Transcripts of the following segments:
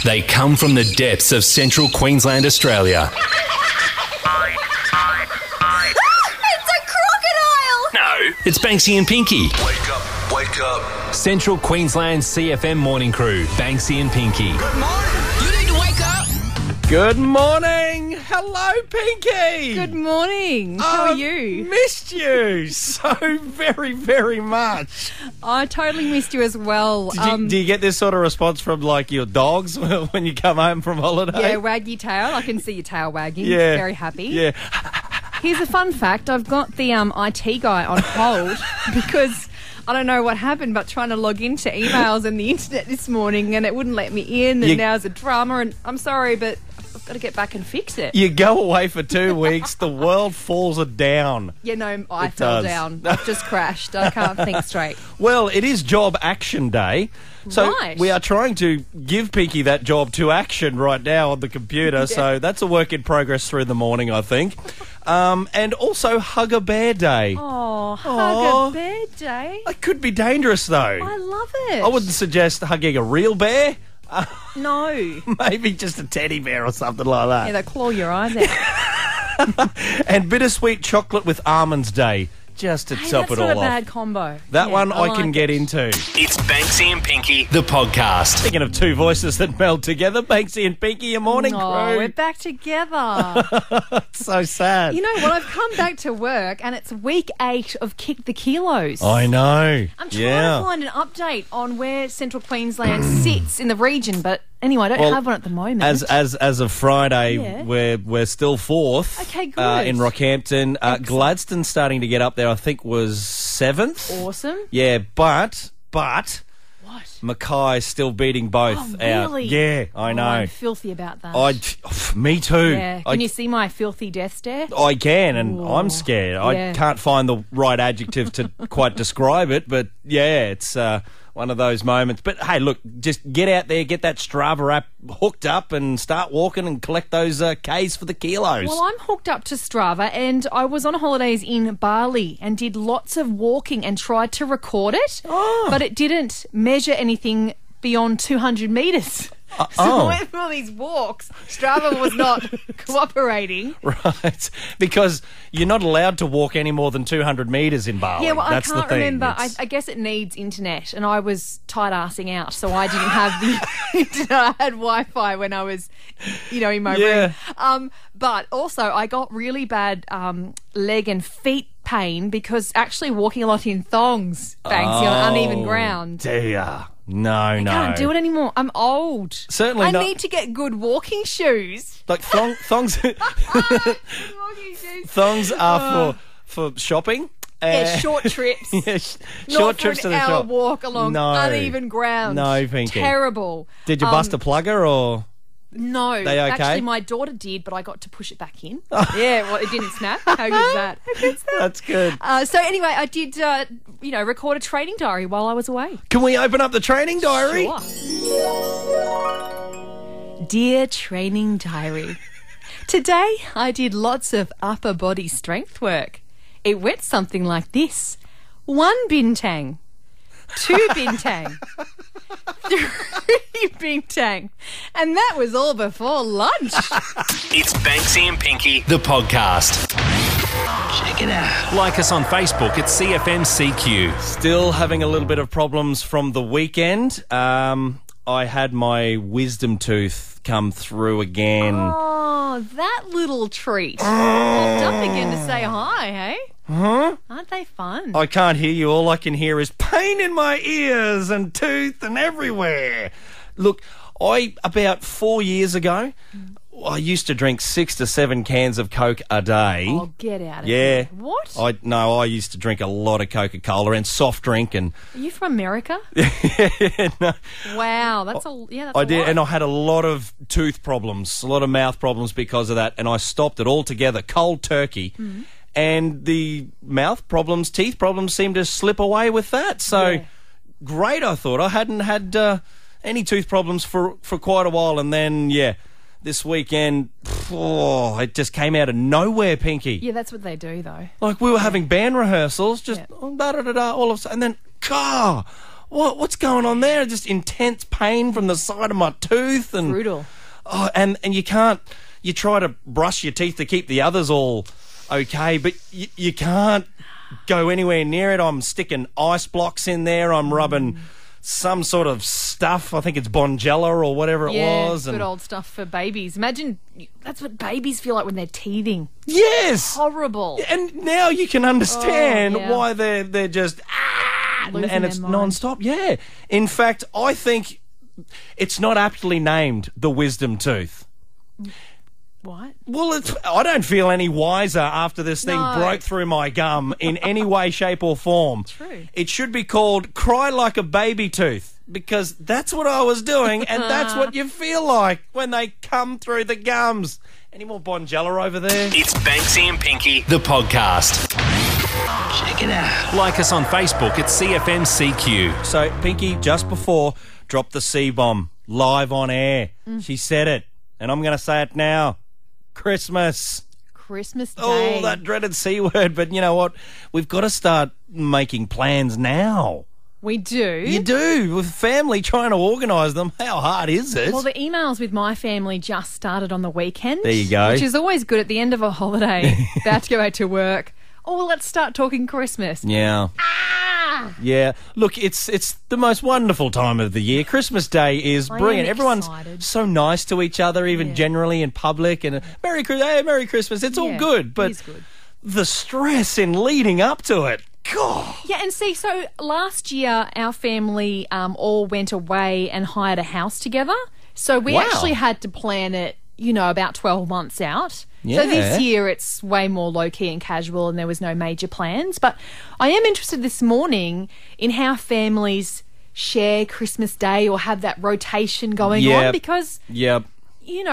They come from the depths of central Queensland, Australia. It's a crocodile! No, it's Banksy and Pinky. Wake up. Central Queensland CFM morning crew, Banksy and Pinky. Good morning. You need to wake up. Good morning. Hello, Pinky. Good morning. How are you? Missed you so very, very much. I totally missed you as well. Do you get this sort of response from, like, your dogs when you come home from holiday? Yeah, wag your tail. I can see your tail wagging. Yeah. Very happy. Yeah. Here's a fun fact. I've got the IT guy on hold because I don't know what happened, but trying to log into emails and the internet this morning and it wouldn't let me in, and now it's a drama, and I'm sorry, but I've got to get back and fix it. You go away for 2 weeks, the world falls down. Yeah, no, I It fell does. down. I've just crashed. I can't think straight. Well, it is Job Action Day. So Right. we are trying to give Pinky that job to action right now on the computer. So that's a work in progress through the morning, I think. And also Hug a Bear Day. Oh, Aw. hug a bear day. It could be dangerous, though. I love it. I wouldn't suggest hugging a real bear. No. Maybe just a teddy bear or something like that. Yeah, they claw your eyes out. And bittersweet chocolate with almonds day, just to Hey, top that's it all not a off. bad combo. That Yeah, one I like can get it. into. It's Banksy and Pinky, the podcast. Speaking of two voices that meld together, Banksy and Pinky, your morning Oh, crew. we're back together. So sad. You know what? I've come back to work and it's week 8 of Kick the Kilos. I know. I'm trying to find an update on where Central Queensland sits in the region, but anyway, I don't Well, have one at the moment. As of Friday, Yeah. we're still fourth. Okay, good. In Rockhampton, Gladstone's starting to get up there. I think was 7th. Awesome. Yeah, but What? Mackay's still beating both Oh, out. really? Yeah, I know. I'm filthy about that. Me too. yeah. Can you see my filthy death stare? I can, and Ooh. I'm scared. I Yeah. can't find the right adjective to quite describe it, but yeah, it's one of those moments. But hey, look, just get out there, get that Strava app hooked up, and start walking and collect those Ks for the kilos. Well, I'm hooked up to Strava, and I was on holidays in Bali and did lots of walking and tried to record it, but it didn't measure anything beyond 200 metres. So I went for all these walks. Strava was not cooperating. Right, because you're not allowed to walk any more than 200 metres in Bali. Yeah, well, That's I can't the thing. remember. It's- I guess it needs internet, and I was tight-arsing out, so I didn't have the internet. I had Wi-Fi when I was, in my Yeah. room. But also, I got really bad leg and feet pain because actually walking a lot in thongs, Banksy, on uneven ground. Dear. No, no. Can't do it anymore. I'm old. Certainly I not- need to get good walking shoes. Like thongs, Walking shoes. thongs are for shopping. Yeah, short trips. Yeah, Not short for trips to an the hour shop. walk along No. uneven ground. No, Pinky. Terrible. Did you bust a plugger or? No. They okay? Actually, my daughter did, but I got to push it back in. Yeah, well, it didn't snap. How good is that? How good's that? That's good. So anyway, I did, record a training diary while I was away. Can we open up the training diary? Sure. Dear training diary, today I did lots of upper body strength work. It went something like this: 1 bintang, 2 bintang, 3 bintang, and that was all before lunch. It's Banksy and Pinky, the podcast. Check it out. Like us on Facebook at CFMCQ. Still having a little bit of problems from the weekend. I had my wisdom tooth come through again. Oh, that little treat. Popped up again to say hi, hey? Huh? Aren't they fun? I can't hear you. All I can hear is pain in my ears and tooth and everywhere. Look, about 4 years ago, I used to drink 6 to 7 cans of Coke a day. Oh, get out of Yeah. here. What? I used to drink a lot of Coca-Cola and soft drink, and Are you from America? no, Wow, that's a that's I a did, lot. and I had a lot of tooth problems, a lot of mouth problems because of that, and I stopped it altogether, cold turkey. Mm-hmm. And the mouth problems, teeth problems seemed to slip away with that. So Yeah. great, I thought. I hadn't had any tooth problems for quite a while, and then this weekend, it just came out of nowhere, Pinky. Yeah, that's what they do, though. Like we were having band rehearsals, just Yeah. all of a sudden, and then what's going on there? Just intense pain from the side of my tooth. And Brutal. Oh, and you can't. You try to brush your teeth to keep the others all okay, but you can't go anywhere near it. I'm sticking ice blocks in there. I'm rubbing some sort of stuff. I think it's Bonjela or whatever it was. Good old stuff for babies. Imagine that's what babies feel like when they're teething. Yes. Horrible. And now you can understand yeah. why they're just Losing and their it's mind. non-stop. Yeah. In fact, I think it's not aptly named the wisdom tooth. What? Well, I don't feel any wiser after this thing No. broke through my gum in any way, shape or form. True. It should be called Cry Like a Baby Tooth, because that's what I was doing, and that's what you feel like when they come through the gums. Any more Bonjela over there? It's Banksy and Pinky, the podcast. Check it out. Like us on Facebook at CFMCQ. So, Pinky, just before, dropped the C-bomb live on air. She said it, and I'm going to say it now. Christmas. Christmas Day. Oh, that dreaded C word. But you know what? We've got to start making plans now. We do. You do. With family trying to organise them. How hard is it? Well, the emails with my family just started on the weekend. There you go. Which is always good at the end of a holiday. About to go back to work. Oh, well, let's start talking Christmas. Yeah. Yeah. Look, it's the most wonderful time of the year. Christmas Day is I am brilliant. Everyone's excited. so nice to each other, even Yeah. generally in public. And Merry Christmas. It's all Yeah, good. But it is good. the stress in leading up to it. God. Yeah, and see, so last year our family all went away and hired a house together. So we Wow. actually had to plan it, about 12 months out. Yeah. So this year it's way more low-key and casual and there was no major plans. But I am interested this morning in how families share Christmas Day or have that rotation going Yep. on because, Yep. in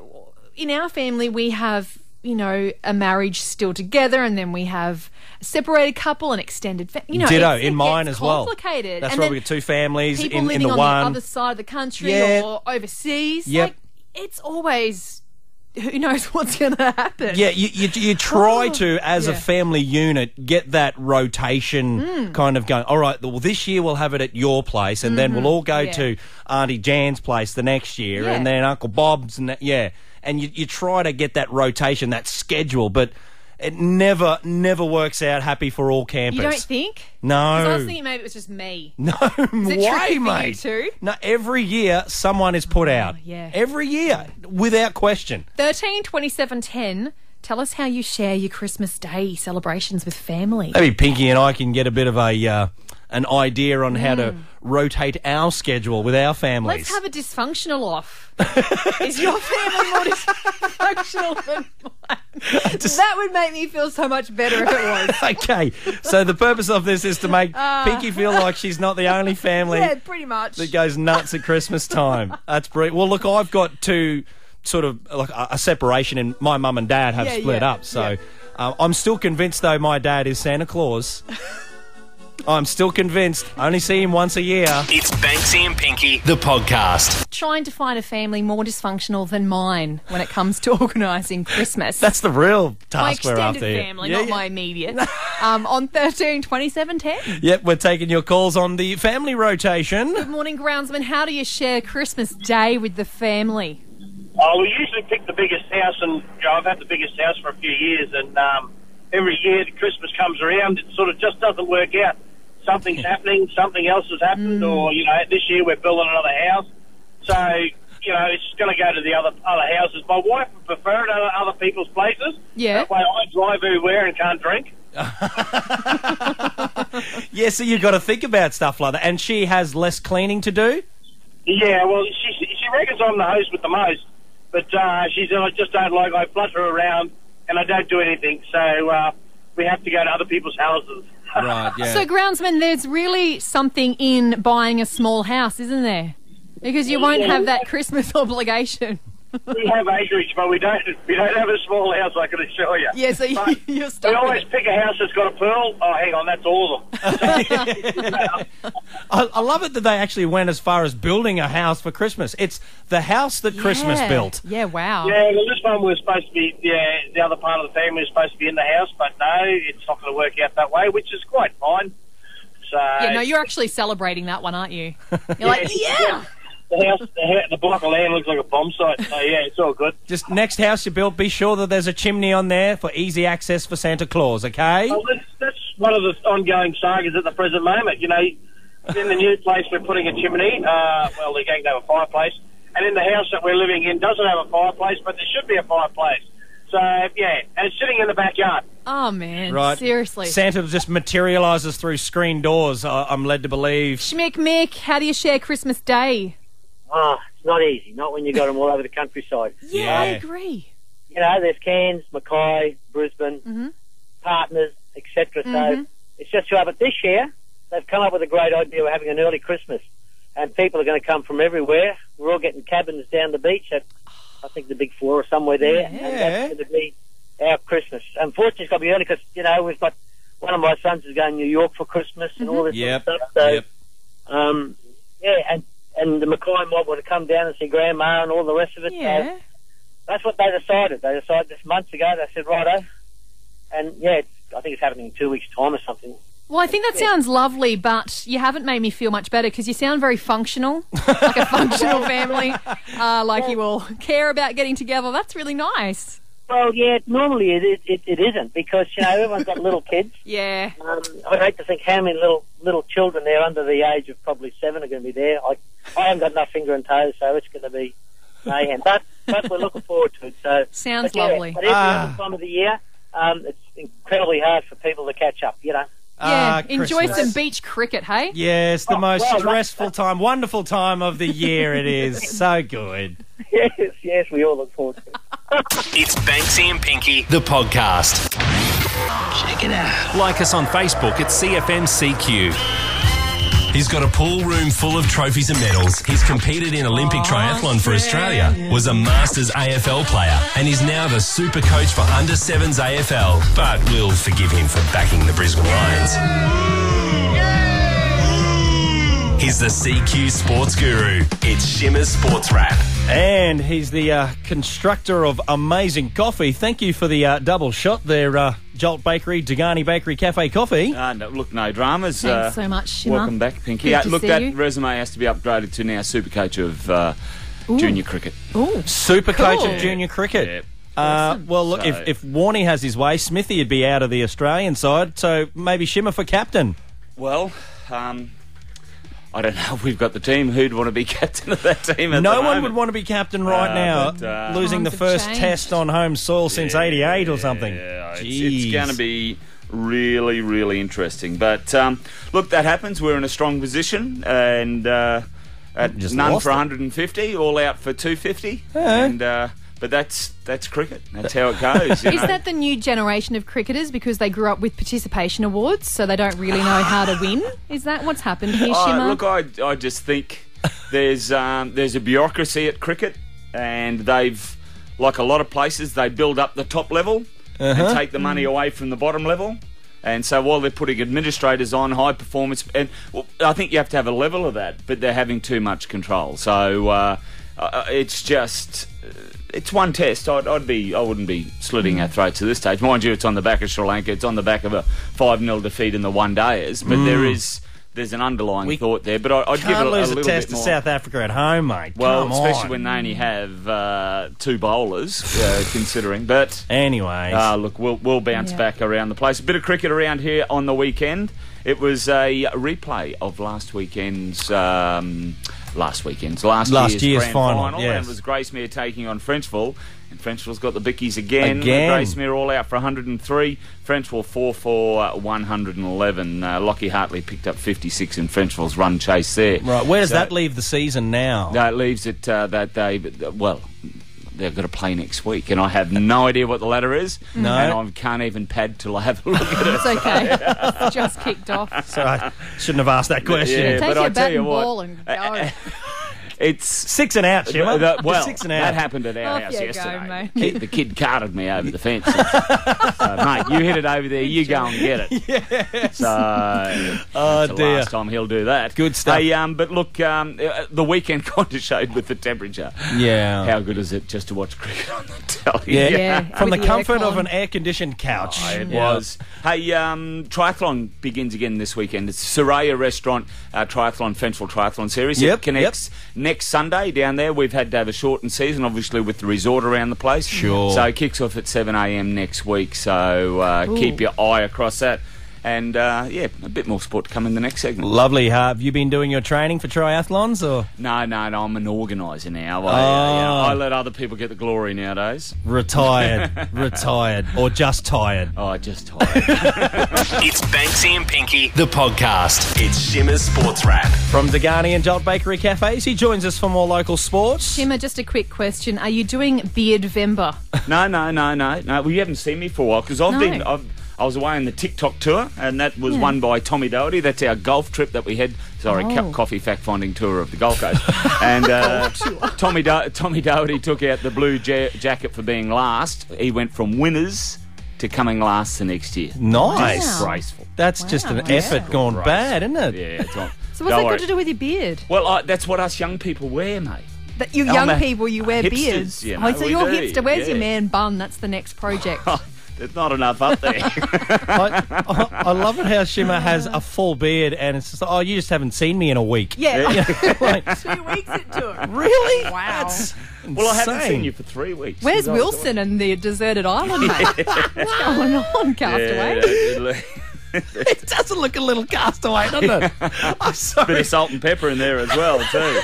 our family we have, a marriage still together and then we have a separated couple and extended Ditto it in mine gets as well. complicated. That's and right. then We've got two families people in living the on one. the other side of the country Yeah. or overseas. Yep. Like, it's always who knows what's going to happen. Yeah, you try Oh, to, as a yeah. family unit, get that rotation kind of going. All right, well, this year we'll have it at your place, and then we'll all go Yeah. to Auntie Jan's place the next year, Yeah. and then Uncle Bob's, and and you try to get that rotation, that schedule, but it never works out happy for all campers. You don't think? No. 'Cause I was thinking maybe it was just me. No it way, tricky for you mate. too? No, every year someone is put out. yeah. Every year, without question. 13 27 10. Tell us how you share your Christmas Day celebrations with family. Maybe Pinky and I can get a bit of an idea on how to rotate our schedule with our families. Let's have a dysfunctional off. Is your family more dysfunctional than mine? That would make me feel so much better if it was. Okay, so the purpose of this is to make Pinky feel like she's not the only family Yeah, pretty much. that goes nuts at Christmas time. That's brilliant. Well, look, I've got two sort of like a separation, and my mum and dad have Yeah, split yeah, up. So I'm still convinced, though, my dad is Santa Claus. I'm still convinced. I only see him once a year. It's Banksy and Pinky, the podcast. Trying to find a family more dysfunctional than mine when it comes to organising Christmas. That's the real my task we're extended after here. family, Yeah, not yeah. my immediate. On 13 27 10. Yep, we're taking your calls on the family rotation. Good morning, groundsman. How do you share Christmas Day with the family? Oh, we usually pick the biggest house, and I've had the biggest house for a few years, and every year that Christmas comes around, it sort of just doesn't work out. Something's happening, something else has happened, or, this year we're building another house. So, it's going to go to the other houses. My wife would prefer it at other people's places. Yeah. That way I drive everywhere and can't drink. Yeah, so you've got to think about stuff like that. And she has less cleaning to do? Yeah, well, she reckons I'm the host with the most, but she said I just don't like, I flutter around and I don't do anything, so we have to go to other people's houses. Right, yeah. So, groundsman, there's really something in buying a small house, isn't there? Because you won't have that Christmas obligation. We have acreage, but we don't have a small house, I can assure you. Yeah, so But you're we stuck with always it. pick a house that's got a pool. Oh, hang on, that's awesome. I love it that they actually went as far as building a house for Christmas. It's the house that Christmas Yeah. built. Yeah, wow. Yeah, well, this one was supposed to be, the other part of the family was supposed to be in the house, but no, it's not going to work out that way, which is quite fine. So Yeah, no, you're actually celebrating that one, aren't you? You're like, yeah. The block of land looks like a bomb site. So yeah, it's all good. Just next house you build, be sure that there's a chimney on there for easy access for Santa Claus, okay? Well, that's one of the ongoing sagas at the present moment. You know, in the new place we're putting a chimney. Well, they're going to have a fireplace. And in the house that we're living in doesn't have a fireplace, but there should be a fireplace. So, yeah, and it's sitting in the backyard. Oh, man. Right. Seriously. Santa just materialises through screen doors, I'm led to believe. Schmick Mick, how do you share Christmas Day? Oh, it's not easy. Not when you got them all over the countryside. Yeah, I agree. You know, there's Cairns, Mackay, Brisbane, partners, etc. So it's just too hard. But this year, they've come up with a great idea of having an early Christmas. And people are going to come from everywhere. We're all getting cabins down the beach at, I think, the Big Four or somewhere there. Yeah. And that's going to be our Christmas. Unfortunately, it's got to be early because, you know, we've got one of my sons is going to New York for Christmas and all this sort of stuff. So, and the Mackay mob want to come down and see Grandma and all the rest of it. Yeah. So that's what they decided. They decided this months ago. They said, righto. And, yeah, I think it's happening in 2 weeks' time or something. Well, I think that sounds lovely, but you haven't made me feel much better because you sound very functional, like a functional family, like you all care about getting together. That's really nice. Well, yeah, normally it isn't because, you know, everyone's got little kids. Yeah. I'd hate to think how many little children there under the age of probably 7 are going to be there. I haven't got enough finger and toes, so it's going to be mayhem. But we're looking forward to it. So sounds yeah, lovely. But every other time of the year, it's incredibly hard for people to catch up, you know. Yeah, enjoy Christmas. some beach cricket, hey? Yes, the most well, stressful time, wonderful time of the year it is. So good. Yes, we all look forward to it. It's Banksy and Pinky, the podcast. Check it out. Like us on Facebook at CFMCQ. He's got a pool room full of trophies and medals. He's competed in Olympic triathlon for Australia, was a Masters AFL player, and is now the super coach for Under-7s AFL. But we'll forgive him for backing the Brisbane Lions. He's the CQ sports guru. It's Shimmer's Sports Wrap. And he's the constructor of amazing coffee. Thank you for the double shot there, Jolt Bakery, Degani Bakery Cafe Coffee. No dramas. Thanks so much, Shimmer. Welcome back, Pinky. Good to Look, see that you. resume has to be upgraded to now Supercoach of junior cricket. Ooh. Super Cool. coach of junior cricket. Yeah. Well, look, So- if Warney has his way, Smithy would be out of the Australian side, so maybe Shimmer for captain. Well, I don't know if we've got the team. Who'd want to be captain of that team at the No one moment? would want to be captain right now, but, losing the Times have first changed. test on home soil since '88 or something. Yeah, it's Jeez. going to be really, really interesting. But look, that happens. We're in a strong position, and at Just none lost for it. 150, all out for 250. And but that's cricket. That's how it goes. You Is know? that the new generation of cricketers because they grew up with participation awards, so they don't really know how to win? Is that what's happened here, Shimmer? Look, I just think there's a bureaucracy at cricket, and they've, like a lot of places, they build up the top level and take the money away from the bottom level. And so while they're putting administrators on high performance, and well, I think you have to have a level of that, but they're having too much control. So it's just. It's one test. I wouldn't be slitting our throats at this stage. Mind you, it's on the back of Sri Lanka. It's on the back of a 5-0 defeat in the one-dayers. But there's an underlying thought there. But I'd give it Can't a lose little a test bit to more. South Africa at home, mate. Well, Come especially on. when they only have 2 bowlers, considering. But Anyways, look, we'll bounce back around the place. A bit of cricket around here on the weekend. It was a replay of last year's grand final. Yes. And it was Gracemere taking on Frenchville. And Frenchville's got the Bickies again. Again. Gracemere all out for 103. Frenchville 4 for 111. Lockie Hartley picked up 56 in Frenchville's run chase there. right, where does So- that leave the season now? That leaves it that they, well, they've got to play next week, and I have no idea what the ladder is. No. And I can't even pad till I have a look at it. It's okay. It's just kicked off. So I shouldn't have asked that question. Yeah, Take but your I tell bat you and what, ball and go. It's 6 and out, Shimmer. well, 6 and out. that happened at our Off house you go, yesterday. mate. The kid carted me over the fence. Mate, you hit it over there. You go and get it. Yes. So that's the dear. last time he'll do that. Good stuff. Hey, but look, the weekend kind of showed with the temperature. Yeah. How good is it just to watch cricket on the telly? Yeah. Yeah, From the with the comfort aircon. of an air-conditioned couch. It Yeah. was. Hey, triathlon begins again this weekend. It's Soraya Restaurant Triathlon Fenchville Triathlon Series. Yep, It connects next Sunday down there. We've had to have a shortened season, obviously, with the resort around the place. Sure. So it kicks off at 7 a.m. next week. So keep your eye across that. And, a bit more sport to come in the next segment. Lovely. Have you been doing your training for triathlons, or No, I'm an organiser now. I let other people get the glory nowadays. retired, or just tired? Oh, just tired. It's Banksy and Pinky, the podcast. It's Shimmer's Sports Wrap. From Zagani and Jolt Bakery Cafes, he joins us for more local sports. Shimmer, just a quick question. Are you doing Beardvember? No. Well, you haven't seen me for a while because I was away on the TikTok tour, and that was won by Tommy Doherty. That's our golf trip that we had. Sorry, coffee fact-finding tour of the Gold Coast. And Tommy Doherty took out the blue jacket for being last. He went from winners to coming last the next year. Nice. Disgraceful. That's just an effort gone bad, isn't it? Yeah, it's on. So what's that got to do with your beard? Well, that's what us young people wear, mate. That you I'm young a people, you wear hipsters, beards. you know, So we you're do, hipster. Where's your yeah. man bun? That's the next project. There's not enough up there. I love it how Shimmer has a full beard, and it's just, you just haven't seen me in a week. Yeah. Like, 2 weeks into it. really? Wow. That's Well, I haven't insane. seen you for 3 weeks. Where's Wilson and the deserted island, mate? What's going on, Castaway? It doesn't look a little castaway, doesn't it? I'm Bit sorry. of salt and pepper in there as well, too.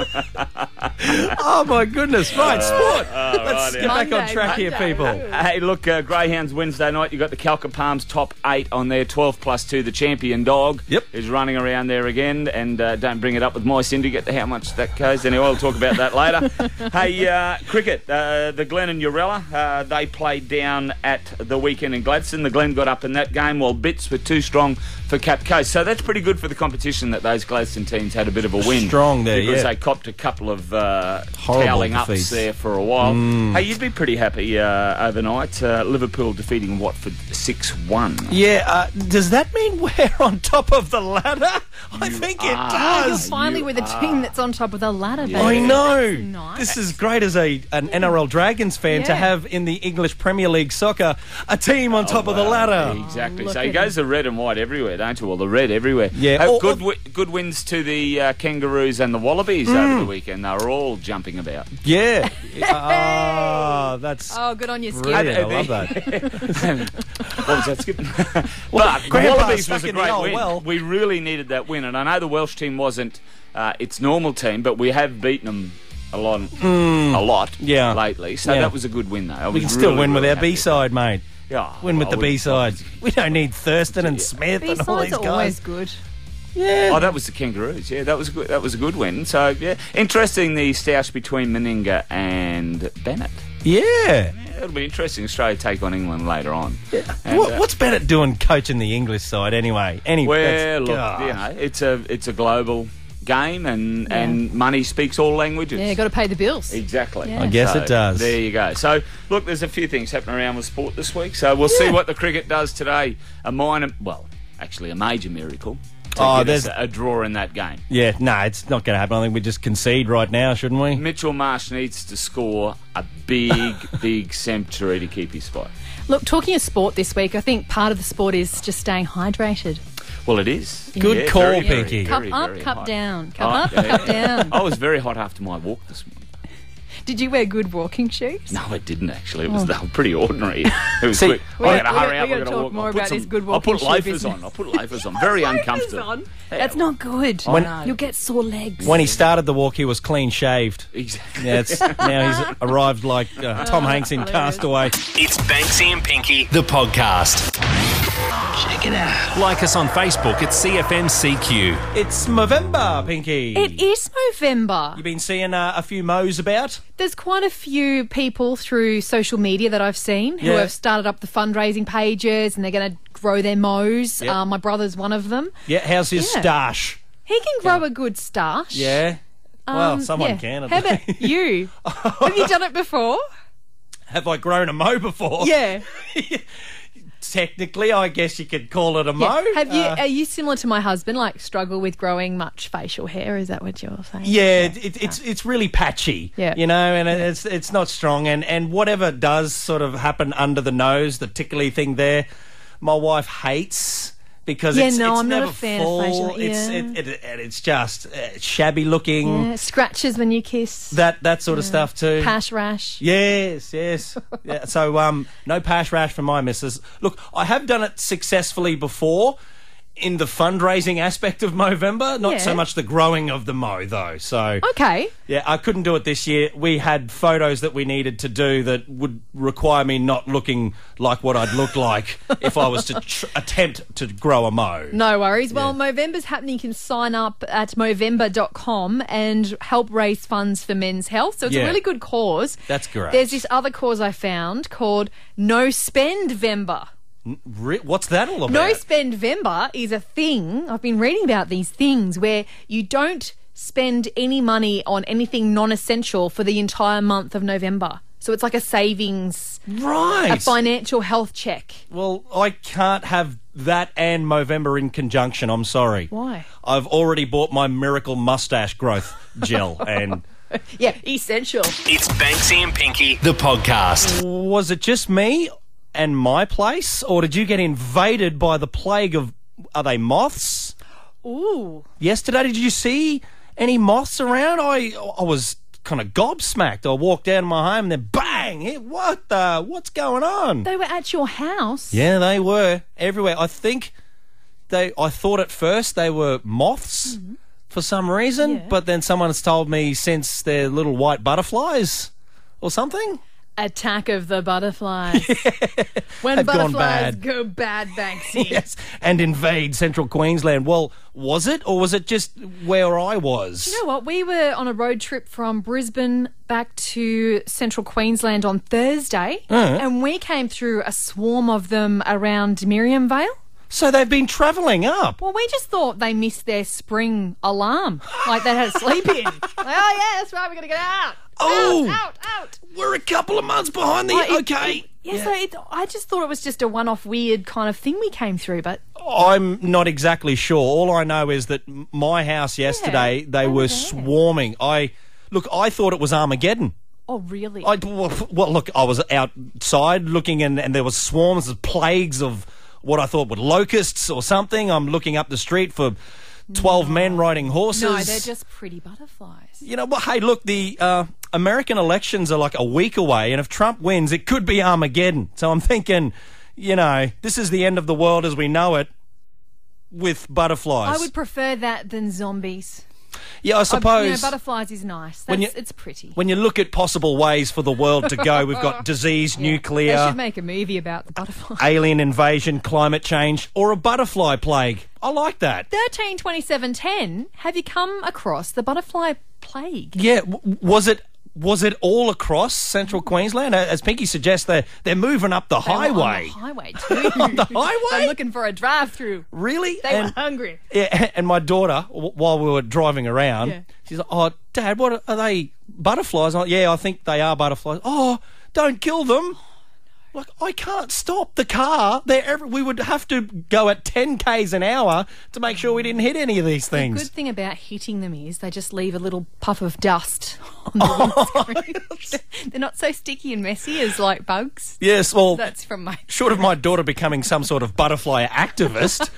Oh, my goodness. Right, sport. Let's right, get back on Monday, track here, Monday. people. Hey, look, Greyhounds Wednesday night. You got the Calca Palms top 8 on there. 12+2. The champion dog is running around there again. And don't bring it up with my syndicate how much that goes. Anyway, we'll talk about that later. Hey, cricket. The Glen and Urella, they played down at the weekend in Gladstone. The Glen got up in that game while Bits were too strong for Cap Coast. So that's pretty good for the competition that those Gladstone teams had a bit of a win. Strong there, because yeah. they copped a couple of Horrible toweling defeats. ups there for a while. Hey, you'd be pretty happy overnight. Liverpool defeating Watford 6-1. Yeah, does that mean we're on top of the ladder? I think it You're does. finally with a team that's on top of the ladder, baby. I know. That's nice. This is great as an NRL Dragons fan to Yeah. have in the English Premier League soccer a team on top of the ladder. Exactly. Look So at it goes the red and white everywhere, don't you? Well, the red everywhere. Yeah. Oh, Or- good wins to the Kangaroos and the Wallabies over the weekend. They were all jumping about. Yeah. That's Oh, good on you, Skip. brilliant. I love that. What was that, Skip? Well, But Grandpa Wallabies stuck was a in the great old win. well. We really needed that win, and I know the Welsh team wasn't its normal team, but we have beaten them a lot Yeah. lately. So Yeah. that was a good win, though. I We was can still really, win with really our happy. B-side, mate. Yeah, Win with well, the B-side. We don't need Thurston and Smith and all B-sides these are always guys. good. Yeah. Oh, that was the Kangaroos. Yeah, that was good. That was a good win. So yeah, interesting the stoush between Meninga and Bennett. Yeah. Yeah, it'll be interesting. Australia take on England later on. And, What's Bennett doing coaching the English side anyway? well, look, gosh. you know, it's a global game, and money speaks all languages. Yeah, got to pay the bills. Exactly. Yeah. I guess So, it does. There you go. So, look, there's a few things happening around with sport this week. So we'll see what the cricket does today. A major miracle to Oh, get there's- us a draw in that game. Yeah, no, it's not going to happen. I think we just concede right now, shouldn't we? Mitchell Marsh needs to score a big, big century to keep his spot. Look, talking of sport this week, I think part of the sport is just staying hydrated. Well, it is. Good call, Pinky. Cup very, up, very cup hot. down. Cup Oh, up, yeah, cup yeah. down. I was very hot after my walk this morning. Did you wear good walking shoes? No, it didn't actually. It was they were pretty ordinary. It was See, quick. we I got- got to hurry up. we I've gotta got to talk walk. more I'll put about this good I'll put walking shoe loafers business. on. I'll put loafers on. Very uncomfortable. That's not good. When- You'll get sore legs. When he started the walk, he was clean shaved. Exactly. Yeah, now he's arrived like Tom Hanks in hilarious. Castaway. It's Banksy and Pinky, the podcast. Check it out. Like us on Facebook at CFMCQ. It's Movember, Pinky. It is Movember. You been seeing a few mows about? There's quite a few people through social media that I've seen who Yeah. have started up the fundraising pages and they're going to grow their mows. Yep. My brother's one of them. Yeah, how's his Yeah. stash? He can grow a good stash. Yeah. Well, someone can. How about you? Have you done it before? Have I grown a mo before? Yeah. Technically, I guess you could call it a mo. Have you? Are you similar to my husband? Like struggle with growing much facial hair? Is that what you're saying? Yeah, it's really patchy. Yeah. You know, and it's not strong. And whatever does sort of happen under the nose, the tickly thing there, my wife hates. Because it's I'm never not a fan full. of facial. It's just shabby looking. Yeah, scratches when you kiss. That sort of stuff too. Pash rash. Yes. Yeah, so no pash rash from my missus. Look, I have done it successfully before in the fundraising aspect of Movember, not so much the growing of the mo though. So Okay. yeah, I couldn't do it this year. We had photos that we needed to do that would require me not looking like what I'd look like if I was to attempt to grow a mo. No worries. Well, Movember's happening. You can sign up at Movember.com and help raise funds for men's health. So it's a really good cause. That's great. There's this other cause I found called No Spend Vember. What's that all about? No Spend Vember is a thing. I've been reading about these things where you don't spend any money on anything non-essential for the entire month of November. So it's like a savings, Right. a financial health check. Well, I can't have that and Movember in conjunction. I'm sorry. Why? I've already bought my Miracle Mustache Growth Gel and... Yeah, essential. It's Banksy and Pinky, the podcast. Was it just me and my place, or did you get invaded by the plague of, are they moths? Ooh. Yesterday, did you see any moths around? I was kind of gobsmacked. I walked out of my home and then bang! What's going on? They were at your house. Yeah, they were everywhere. I think I thought at first they were moths for some reason, but then someone's told me since they're little white butterflies or something. Attack of the butterflies. When They've gone butterflies bad. go bad, Banksy. Yes, and invade central Queensland. Well, was it, or was it just where I was? You know what? We were on a road trip from Brisbane back to central Queensland on Thursday, and we came through a swarm of them around Miriam Vale. So they've been travelling up. Well, we just thought they missed their spring alarm, like they had a sleep in. Like, oh yeah, that's right, we're going to get out. Oh! Out. We're a couple of months behind the... Okay. So I just thought it was just a one-off weird kind of thing we came through, but... I'm not exactly sure. All I know is that my house yesterday, they were swarming. I thought it was Armageddon. Oh, really? Well, look, I was outside looking and there was swarms of plagues of what I thought were locusts or something. I'm looking up the street for 12 men riding horses. No, they're just pretty butterflies. You know, well, hey, look, the American elections are like a week away, and if Trump wins, it could be Armageddon. So I'm thinking, you know, this is the end of the world as we know it with butterflies. I would prefer that than zombies. Yeah, I suppose. Butterflies is nice. It's pretty. When you look at possible ways for the world to go, we've got disease, nuclear... They should make a movie about the butterflies. Alien invasion, climate change, or a butterfly plague. I like that. 13/27/10. Have you come across the butterfly plague? Yeah, was it all across central Queensland? As Pinky suggests, they're moving up the highway. On the highway too. On the highway? They're looking for a drive-through. Really? They were hungry. Yeah, and my daughter, while we were driving around, she's like, "Oh, Dad, what are they? Butterflies?" I'm like, "Yeah, I think they are butterflies." "Oh, don't kill them." Like, I can't stop the car. We would have to go at 10 k's an hour to make sure we didn't hit any of these things. The good thing about hitting them is they just leave a little puff of dust on the windscreen. They're not so sticky and messy as like bugs. Yes, well, That's from my... short of my daughter becoming some sort of butterfly activist,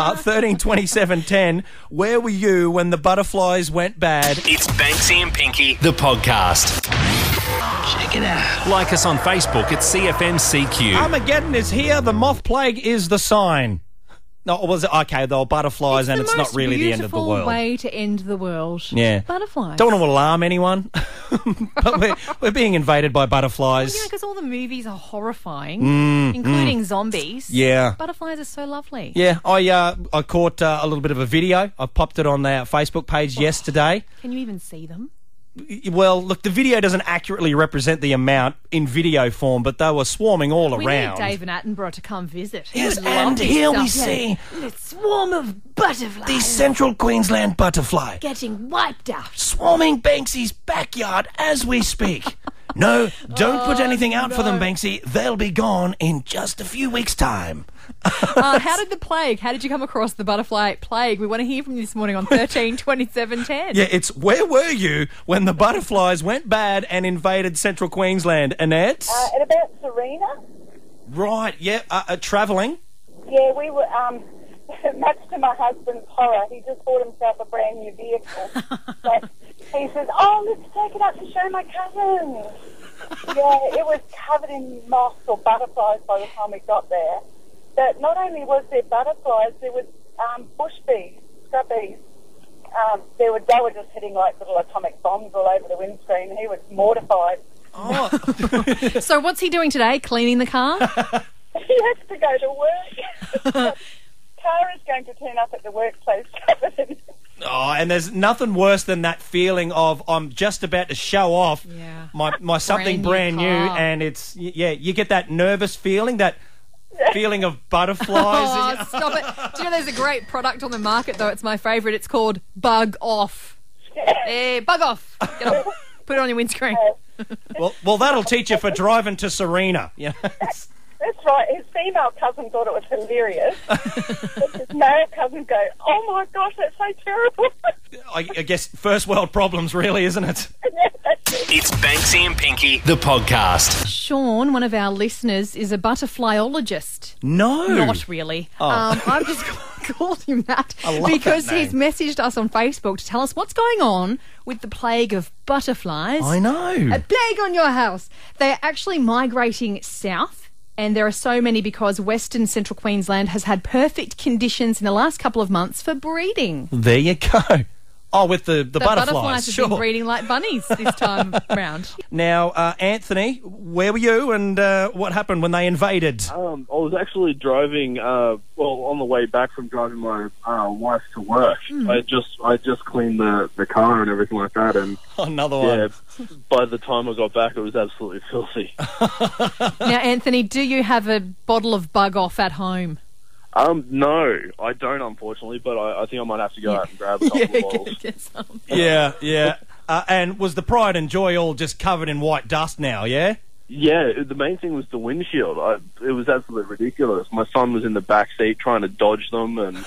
13/27/10, where were you when the butterflies went bad? It's Banksy and Pinky, the podcast. Check it out. Like us on Facebook at CFMCQ. Armageddon is here. The moth plague is the sign. No, was it? Okay, they were butterflies, and it's not really the end of the world. It's the most beautiful way to end the world. Yeah. Butterflies. Don't want to alarm anyone, but we're being invaded by butterflies. Yeah, because all the movies are horrifying, including zombies. Yeah. Butterflies are so lovely. Yeah, I caught a little bit of a video. I popped it on our Facebook page yesterday. Can you even see them? Well, look, the video doesn't accurately represent the amount in video form, but they were swarming all We around. need David Attenborough to come visit. He Yes, would love and this here we stuff. see a swarm of butterflies the Central Queensland butterfly getting wiped out. swarming Banksy's backyard as we speak. No, don't put anything out for them, Banksy. They'll be gone in just a few weeks' time. How did the plague? How did you come across the butterfly plague? We want to hear from you this morning on 13 27 10. Yeah, it's where were you when the butterflies went bad and invaded Central Queensland, Annette? At about Serena. Right, yeah, travelling. Yeah, we were, much to my husband's horror, he just bought himself a brand new vehicle. But he says, let's take it up to show my cousins. Yeah, it was covered in moss or butterflies by the time we got there. But not only was there butterflies, there was bush bees, scrub bees. They were just hitting like little atomic bombs all over the windscreen. He was mortified. Oh. So what's he doing today? Cleaning the car? He has to go to work. Car is going to turn up at the workplace covered in. Oh, and there's nothing worse than that feeling of I'm just about to show off my something brand new, brand new car. and it's you get that nervous feeling, that feeling of butterflies. Oh, stop it. Do you know there's a great product on the market, though? It's my favourite. It's called Bug Off. Hey, Bug Off. Get off. Put it on your windscreen. well, that'll teach you for driving to Serena. Yeah. That's right. His female cousin thought it was hilarious. But his male cousin go, "Oh my gosh, that's so terrible." I guess first world problems, really, isn't it? It's Banksy and Pinky, the podcast. Sean, one of our listeners, is a butterflyologist. No. Not really. I've just called him that I love because that name. he's messaged us on Facebook to tell us what's going on with the plague of butterflies. I know. A plague on your house. They're actually migrating south. And there are so many because Western Central Queensland has had perfect conditions in the last couple of months for breeding. There you go. Oh, with the butterflies. Butterflies have Sure. been breeding like bunnies this time round. Now, Anthony, where were you and what happened when they invaded? I was actually driving, on the way back from driving my wife to work. I just cleaned the car and everything like that, and Another one. yeah, by the time I got back, it was absolutely filthy. Now, Anthony, do you have a bottle of Bug Off at home? No, I don't, unfortunately, but I think I might have to go out and grab a couple of bottles. Get some. Yeah. And was the Pride and Joy all just covered in white dust now, yeah? Yeah, the main thing was the windshield. It was absolutely ridiculous. My son was in the back seat trying to dodge them, and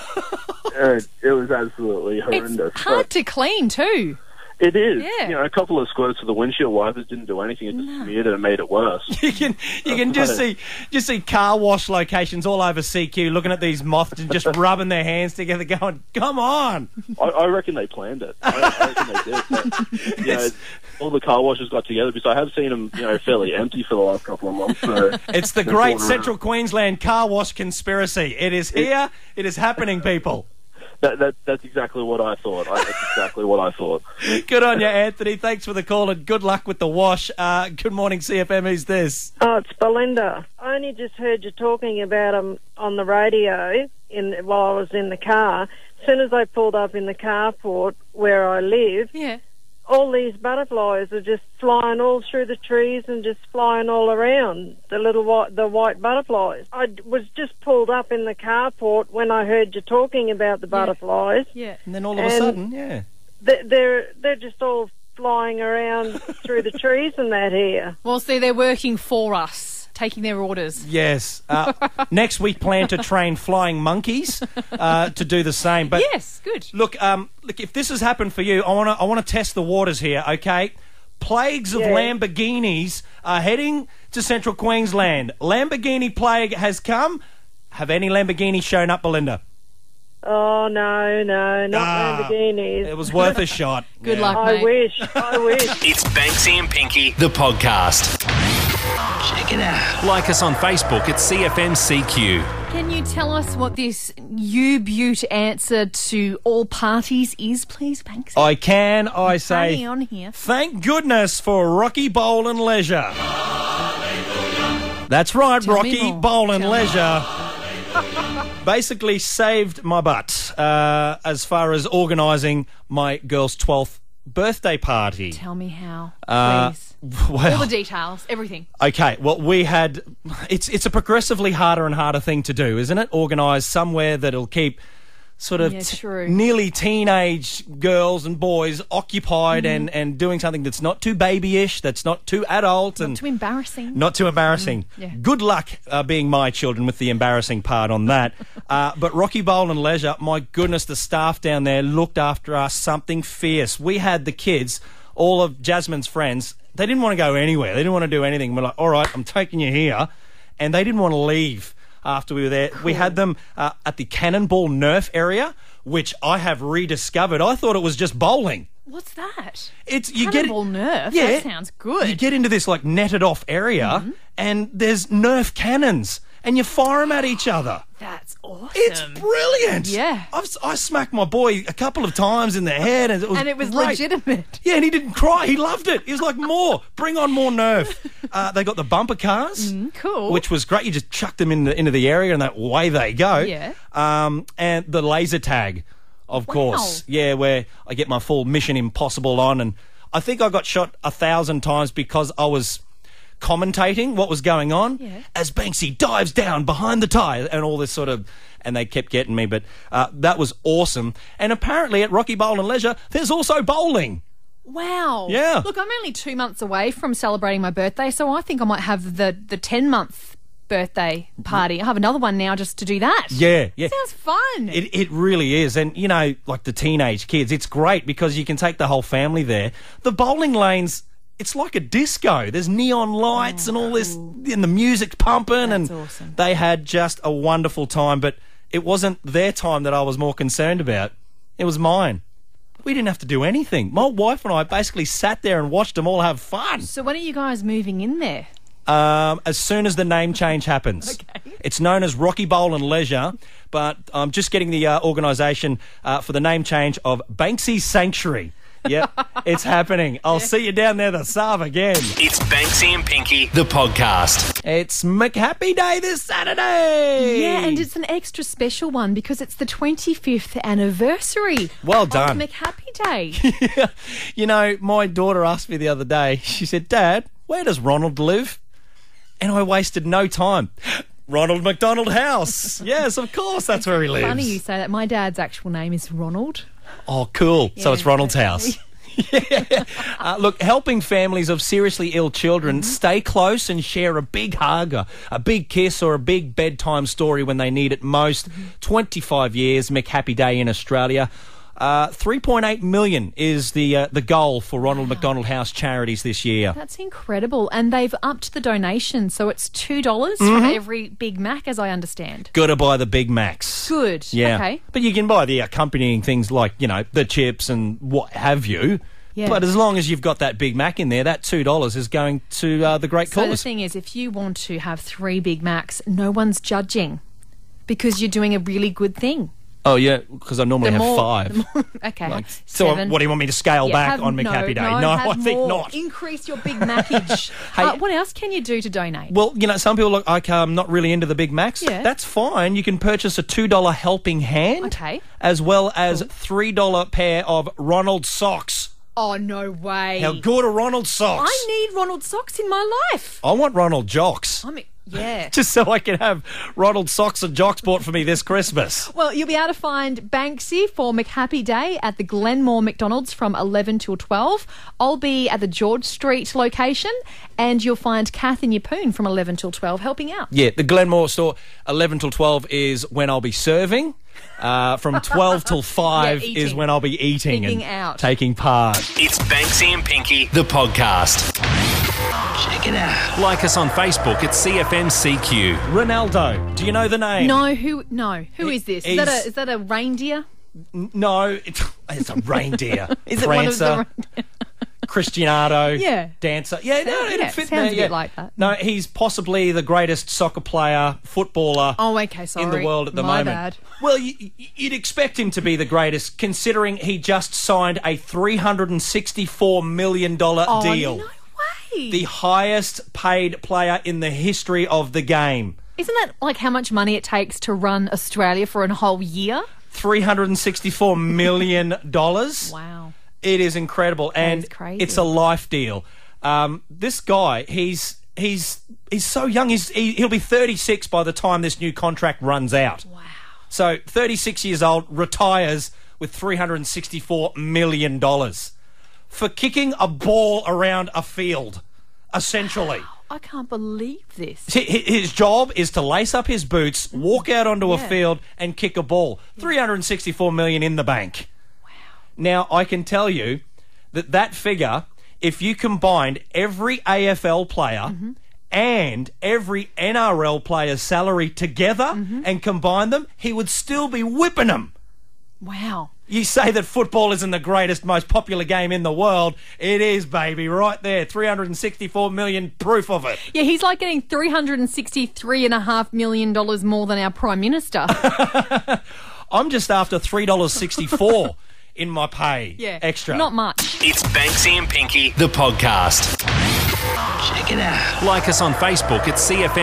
it was absolutely horrendous. It's hard to clean too. It is. Yeah. You know, a couple of squirts of the windshield wipers didn't do anything. It just smeared it and made it worse. You can just see car wash locations all over CQ looking at these moths and just rubbing their hands together going, come on. I reckon they planned it. I reckon they did. But, you know, all the car washes got together because I have seen them, fairly empty for the last couple of months. So It's the great Central Queensland car wash conspiracy. It is here. It is happening, people. That's exactly what I thought. That's exactly what I thought. Good on you, Anthony. Thanks for the call and good luck with the wash. Good morning, CFM. Who's this? Oh, it's Belinda. I only just heard you talking about them on the radio while I was in the car. As soon as I pulled up in the carport where I live, all these butterflies are just flying all through the trees and just flying all around, the white butterflies. I was just pulled up in the carport when I heard you talking about the butterflies. Yeah. And then all of a sudden, They're just all flying around through the trees and that here. Well, see, they're working for us, taking their orders. Yes. Next we plan to train flying monkeys to do the same. But Yes, good. Look, if this has happened for you, I want to test the waters here, okay? Plagues of Lamborghinis are heading to Central Queensland. Lamborghini plague has come. Have any Lamborghinis shown up, Belinda? Oh, no, not Lamborghinis. It was worth a shot. Good luck, I mate. wish. It's Banksy and Pinky, the podcast. Check it out. Like us on Facebook at CFMCQ. Can you tell us what this U-Butte answer to all parties is, please, Banksy? I can. I say, Hang on here. thank goodness for Rocky Bowl and Leisure. That's right, Tell me Rocky more. Bowl and Tell me Leisure. Basically saved my butt as far as organising my girl's 12th birthday party. Tell me how, please. Well, all the details, everything. Okay, well, we had... It's a progressively harder and harder thing to do, isn't it? Organise somewhere that'll keep sort of nearly teenage girls and boys occupied and doing something that's not too babyish, that's not too adult. Not too embarrassing. Not too embarrassing. Yeah. Good luck being my children with the embarrassing part on that. But Rocky Bowl and Leisure, my goodness, the staff down there looked after us something fierce. We had the kids, all of Jasmine's friends, they didn't want to go anywhere. They didn't want to do anything. We're like, all right, I'm taking you here. And they didn't want to leave after we were there. Cool. We had them at the Cannonball Nerf area, which I have rediscovered. I thought it was just bowling. What's that? Cannonball Nerf? Yeah, that sounds good. You get into this like netted off area and there's Nerf cannons and you fire them at each other. That's awesome. It's brilliant. Yeah. I smacked my boy a couple of times in the head and it was great. Legitimate. Yeah, and he didn't cry. He loved it. He was like, more. Bring on more Nerf. They got the bumper cars. Cool. Which was great. You just chuck them into the area and that way they go. Yeah. And the laser tag, of course. Yeah, where I get my full Mission Impossible on. And I think I got shot 1,000 times because I was commentating what was going on as Banksy dives down behind the tyre and all this sort of... And they kept getting me, but that was awesome. And apparently at Rocky Bowl and Leisure, there's also bowling. Wow. Yeah. Look, I'm only 2 months away from celebrating my birthday, so I think I might have the 10-month birthday party. I have another one now just to do that. Yeah. Sounds fun. It really is. And, you know, like the teenage kids, it's great because you can take the whole family there. The bowling lanes... It's like a disco. There's neon lights and all this, and the music's pumping. That's and awesome. They had just a wonderful time, but it wasn't their time that I was more concerned about. It was mine. We didn't have to do anything. My wife and I basically sat there and watched them all have fun. So when are you guys moving in there? As soon as the name change happens. Okay. It's known as Rocky Bowl and Leisure, but I'm just getting the organisation for the name change of Banksy Sanctuary. Yep, it's happening. I'll see you down there this again. It's Banksy and Pinky, the podcast. It's McHappy Day this Saturday. Yeah, and it's an extra special one because it's the 25th anniversary. Well done. Of McHappy Day. Yeah. You know, my daughter asked me the other day, she said, Dad, where does Ronald live? And I wasted no time. Ronald McDonald House. Yes, of course, that's where he lives. Funny you say that. My dad's actual name is Ronald. Oh, cool. So it's Ronald's house. Look, helping families of seriously ill children stay close and share a big hug, a big kiss or a big bedtime story when they need it most. 25 years, McHappy Day in Australia. 3.8 million is the goal for Ronald McDonald House charities this year. That's incredible. And they've upped the donation, so it's $2 for every Big Mac, as I understand. Got to buy the Big Macs. Good. Yeah. Okay. But you can buy the accompanying things like, you know, the chips and what have you. Yeah. But as long as you've got that Big Mac in there, that $2 is going to the great cause. So the thing is, if you want to have 3 Big Macs, no one's judging because you're doing a really good thing. Oh, yeah, because I normally have 5. Okay. So 7. what do you want me to scale back on McHappy Day? No, I think more. not. Increase your Big Macage. What else can you do to donate? Well, you know, some people look like I'm not really into the Big Macs. Yeah. That's fine. You can purchase a $2 helping hand. Okay. As well as $3 pair of Ronald socks. Oh, no way. How good are Ronald socks? I need Ronald socks in my life. I want Ronald jocks. Yeah. Just so I can have Ronald socks and jocks bought for me this Christmas. Well, you'll be able to find Banksy for McHappy Day at the Glenmore McDonald's from 11 till 12. I'll be at the George Street location, and you'll find Kath and Yapoon from 11 till 12 helping out. Yeah, the Glenmore store, 11 till 12 is when I'll be serving. From 12 till 5 is when I'll be eating and taking part. It's Banksy and Pinky, the podcast. Check it out. Like us on Facebook at CFMCQ. Ronaldo, do you know the name? No, who is this? Is that a reindeer? No, it's a reindeer. Is it one of the Cristiano, Yeah. dancer. Yeah, no, it'd fit sounds there. a bit like that. No, he's possibly the greatest soccer player, footballer in the world at the moment. Bad. Well, you'd expect him to be the greatest, considering he just signed a $364 million deal. No way. The highest paid player in the history of the game. Isn't that like how much money it takes to run Australia for a whole year? $364 million. Wow. It is incredible, and is crazy. it's a life deal. This guy, he's so young. He'll be 36 by the time this new contract runs out. Wow. So 36 years old, retires with $364 million for kicking a ball around a field, essentially. Wow, I can't believe this. His job is to lace up his boots, walk out onto a field and kick a ball. $364 million in the bank. Wow. Now, I can tell you that figure, if you combined every AFL player and every NRL player's salary together and combine them, he would still be whipping them. Wow. You say that football isn't the greatest, most popular game in the world. It is, baby, right there. $364 million, proof of it. Yeah, he's like getting $363.5 million more than our Prime Minister. I'm just after $3.64 in my pay extra. Not much. It's Banksy and Pinky, the podcast. Check it out. Like us on Facebook at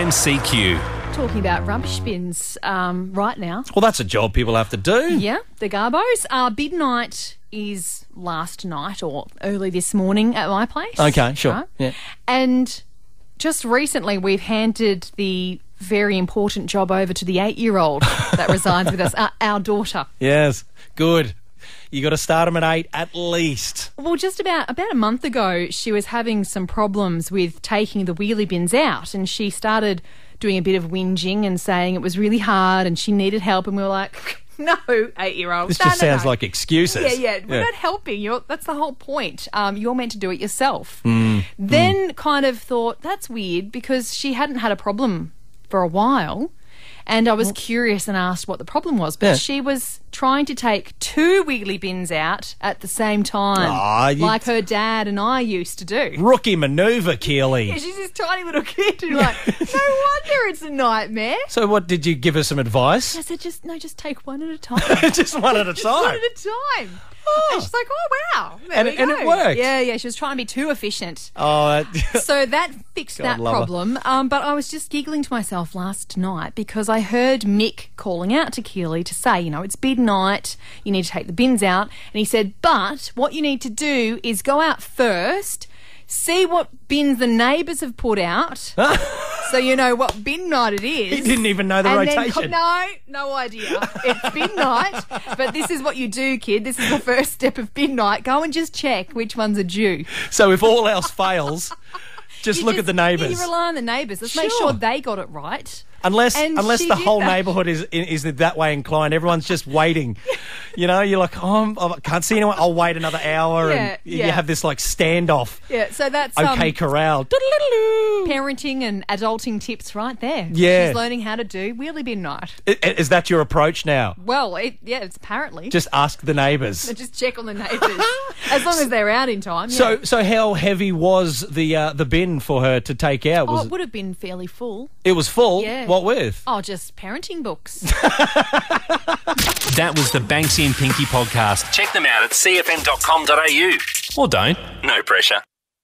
CFMCQ. Talking about rubbish bins right now. Well, that's a job people have to do. Yeah, the Garbos. Bid night is last night or early this morning at my place. Okay, sure. Right? Yeah. And just recently we've handed the very important job over to the 8-year-old that resides with us, our daughter. Yes, good. You got to start them at 8 at least. Well, just about a month ago, she was having some problems with taking the wheelie bins out, and she started doing a bit of whinging and saying it was really hard and she needed help, and we were like, no, 8-year-old. This just sounds like excuses. Yeah, we're not helping. That's the whole point. You're meant to do it yourself. Then kind of thought, that's weird, because she hadn't had a problem for a while. And I was curious and asked what the problem was. But she was trying to take 2 wheelie bins out at the same time, like her dad and I used to do. Rookie manoeuvre, Keely. Yeah, she's this tiny little kid. And you're like, no wonder it's a nightmare. So what, did you give her some advice? I said, just take one at a time. Just one at a Just time? one at a time. And she's like, oh, wow. And it worked. Yeah, she was trying to be too efficient. Oh, so that fixed God, that love her. problem. But I was just giggling to myself last night because I heard Mick calling out to Keely to say, it's bid night, you need to take the bins out. And he said, but what you need to do is go out first, see what bins the neighbours have put out, so you know what bin night it is. He didn't even know the rotation. No idea. It's bin night, but this is what you do, kid. This is the first step of bin night. Go and just check which ones are due. So if all else fails, just look at the neighbours. You rely on the neighbours. Let's make sure they got it right. Unless And she the did whole that. neighbourhood is that way inclined, everyone's just waiting. You're like, I can't see anyone. I'll wait another hour, and you have this like standoff. Yeah, so that's Okay, corral. parenting and adulting tips right there. Yeah. She's learning how to do wheelie bin night. Is that your approach now? Well, it's apparently. Just ask the neighbours. Just check on the neighbours. As long as they're out in time. Yeah. So how heavy was the bin for her to take out? It would have been fairly full. It was full? Yeah. What with? Oh, just parenting books. That was the Banksy and Pinky podcast. Check them out at cfm.com.au. Or don't. No pressure.